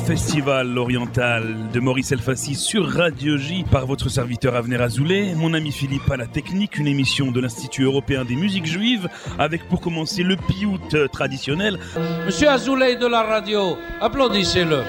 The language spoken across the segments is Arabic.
Festival oriental de Maurice Elfassi sur Radio J par votre serviteur Avner Azoulay, mon ami Philippe à la technique, une émission de l'Institut européen des musiques juives avec pour commencer le piout traditionnel. Monsieur Azoulay de la radio, applaudissez-le.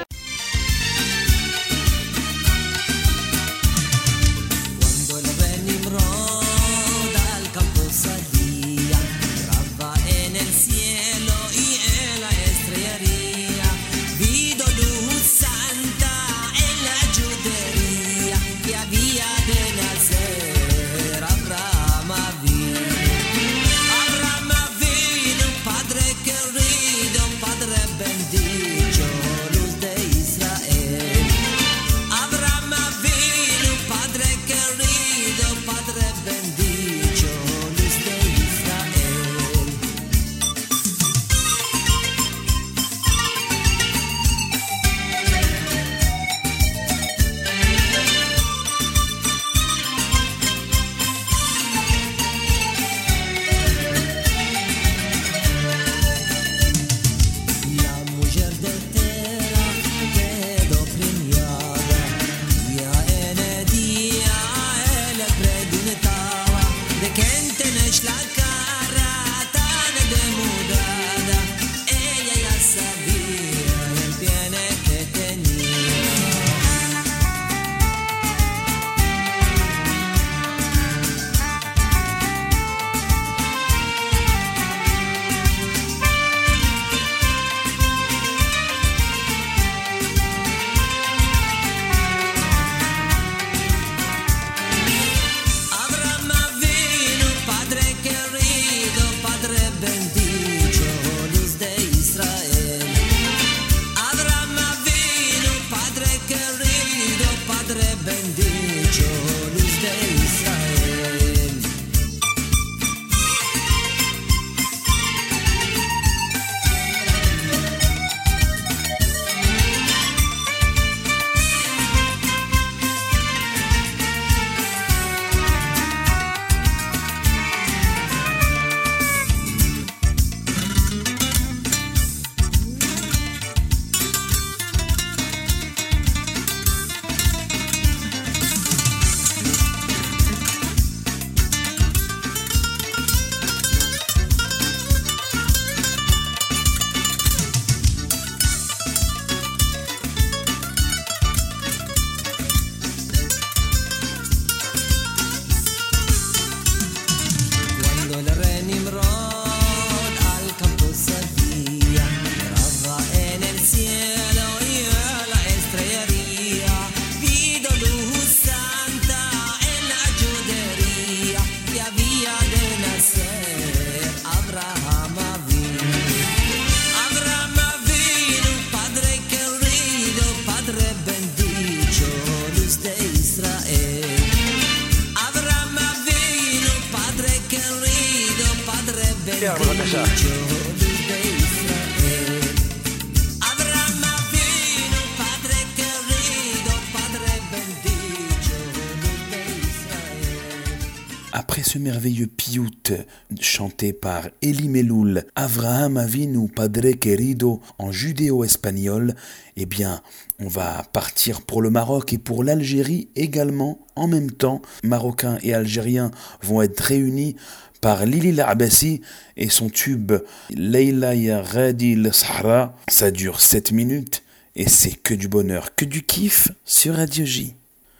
Après ce merveilleux piout chanté par Eli Meloul, Avraham Avinu Padre Querido en judéo-espagnol, eh bien, on va partir pour le Maroc et pour l'Algérie également. En même temps, Marocains et Algériens vont être réunis par Lili Labassi et son tube Leila Ya Ghadi al-Sahra. Ça dure 7 minutes et c'est que du bonheur, que du kiff sur Radio J.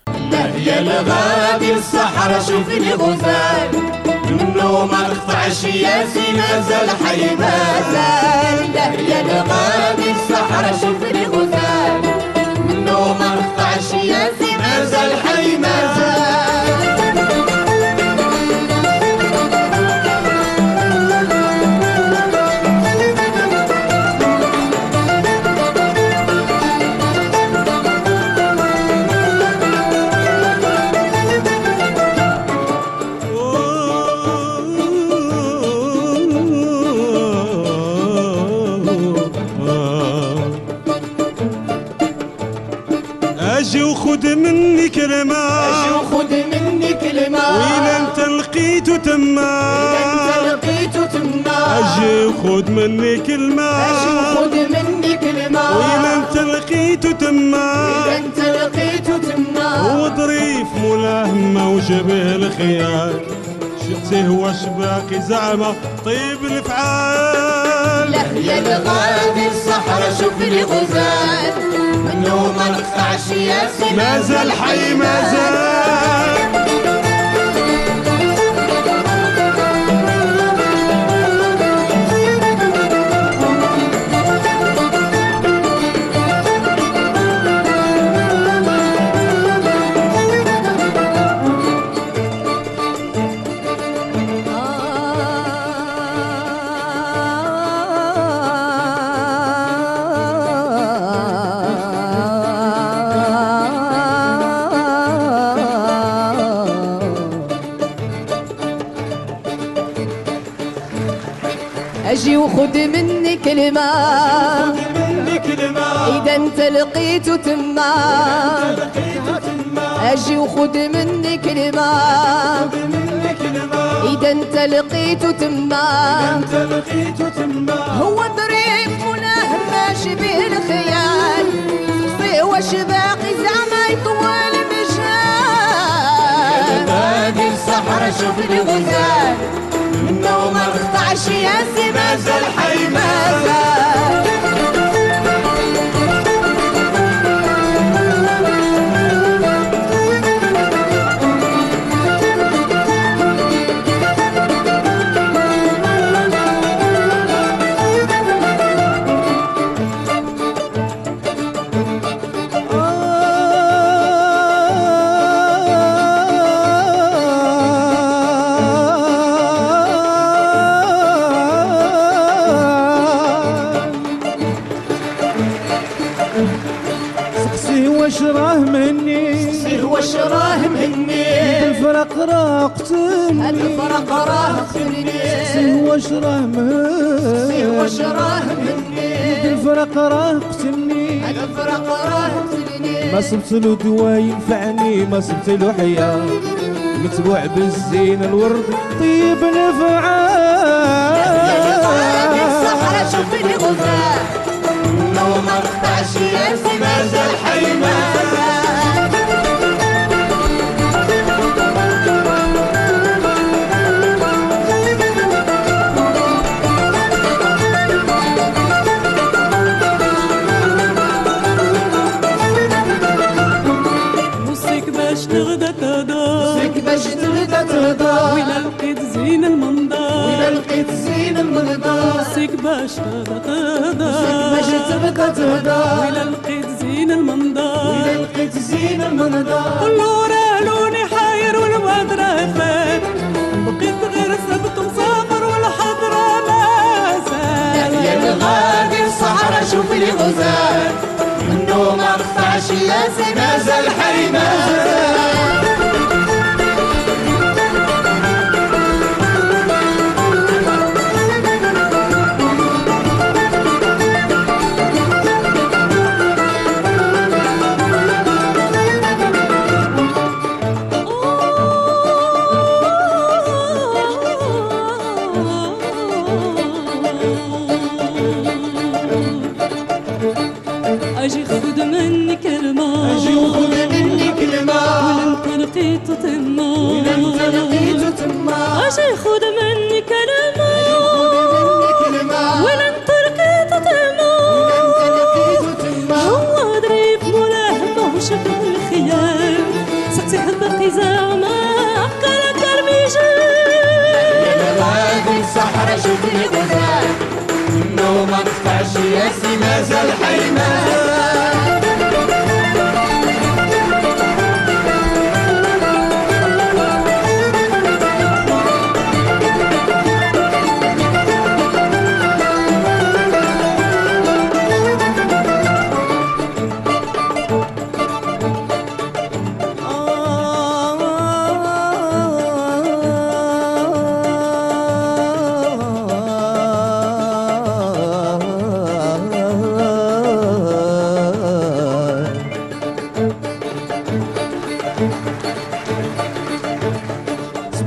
يا الغادي الصحراء شوفني غزال منه ما نقطعش ياسي مازال حي مازال يا الغادي الصحراء شوفني غزال منه ما نقطعش ياسي مازال حي مازال اجي وخذ مني كلمة اجي وخذ مني كلمة وين انت لقيته تما اجي وخذ مني كلمة اجي وخذ مني كلمة وين انت لقيتو تما إذا انت لقيتو تما هو ظريف ملاهمة وشبه الخيال شفتيه واش باقي زعما طيب الافعال له يا الغادي الصحراء شوف لي غزال منو ما نقطعش ياسي مازال حي مازال اجي وخد مني كلمة اذا انت لقيتو تما اجي وخد مني كلمة اذا انت لقيتو تما هو ظريف ملاهم ماشي به الخيال فيه واش باقي زعما يطول مجال هادي الصحراء شوف لي غزال منو ما نقطعش ياسي مازال حي مازال واش راه مني واش راه مني الفرق راه قتلني هاد الفرق راه قتلني واش راه مني واش راه مني الفرق راه قتلني هاد الفرق راه قتلني ما صبت له دواء ينفعني ما صبت له حياة متبوع بالزين الورد طيب نفعال الصحراء شوف لي غزال منو ما نقطعش ياسي مازال حي مازال وصيك باش تغدا تهضر وصيك باش تغدا تهضر وإلا لقيت زين المنظر وإلا لقيت زين المنظر وصيك باش تغدا تهضر باش تبقى تهضر وإلا لقيت زين المنظر وإلا لقيت زين المنظر كلو راه لوني حاير والواد راه فات بقيت غير ثبت مسافر والحضرة مازال يا الغادي الصحراء شوف لي غزال منو ما نقطعش ياسي مازال حي مازال أجي خذ مني كلمة اجي وخذ مني كلمة ولا انت لقيتو تما وإلا انت لقيتو تما أجي خذ مني كلمة كلمة ولا انت لقيتو تما انت لقيتو تما هو ظريف ملاهم وشبه الخيال صحتي حبقي زعما عقل كرميجان يا الغادي الصحراء شوف لي غزال منو ما نقطعش ياسي مازال حي مازال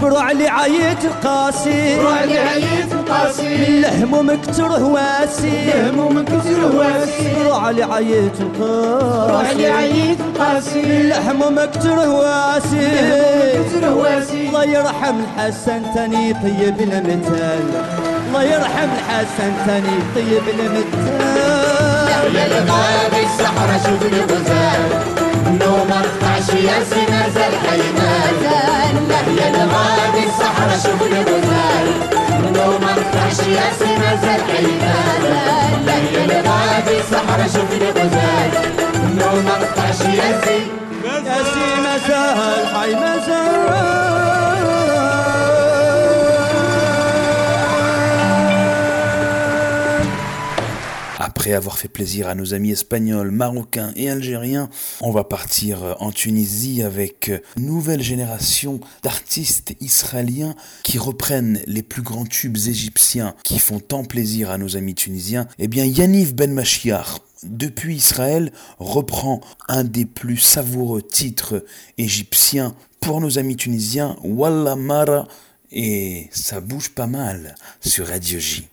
روح لي عيت القاسي روح لي عيت القاسي الهموم كتر هواسي الهموم كتر هواسي روح لي عيت القاسي روح لي عيت القاسي الهموم كتر هواسي كتر هواسي الله يرحم الحسن تاني طيب المثال الله يرحم الحسن تاني طيب المثال يا الغابي الصحراء شوف الغزال النوم ما قطعش يا سي مازال حي مازال يا الغابي الصحراء شوف الغزال النوم ما قطعش يا سي مازال حي مازال يا الغابي الصحراء شوف الغزال النوم ما قطعش يا سي مازال حي مازال. Après avoir fait plaisir à nos amis espagnols, marocains et algériens, on va partir en Tunisie avec une nouvelle génération d'artistes israéliens qui reprennent les plus grands tubes égyptiens qui font tant plaisir à nos amis tunisiens. Eh bien, Yaniv Ben Machiar, depuis Israël, reprend un des plus savoureux titres égyptiens pour nos amis tunisiens, Wallah Mara, et ça bouge pas mal sur Radio J.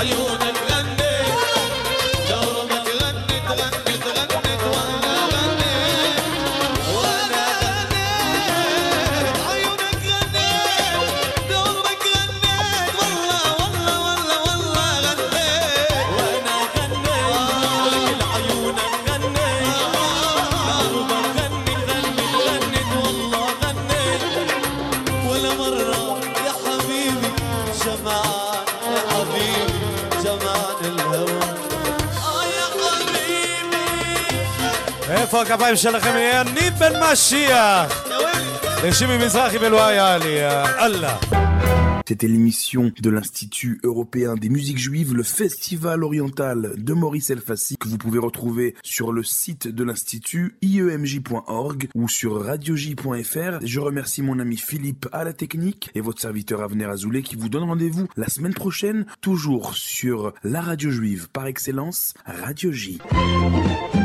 عيونك غنت دربك غنت غنت غنت وانا غنيت وانا غنيت عيونك غنت دربك غنيت والله والله والله والله غنيت وانا غنيت عيونك غنت دربك غنت غنت غنت والله غنيت ولا مرة يا حبيبي جمعان يا حبيبي جمعان الهوى يا حبيبي. איפה הכפיים שלכם? יניב בן משיח לשימי מזרחי ולואי עליה אללה. C'était l'émission de l'Institut européen des musiques juives, le Festival oriental de Maurice Elfassi, que vous pouvez retrouver sur le site de l'Institut iemj.org ou sur radioj.fr. Je remercie mon ami Philippe à la technique et votre serviteur Avner Azoulay qui vous donne rendez-vous la semaine prochaine, toujours sur la radio juive par excellence, Radio J.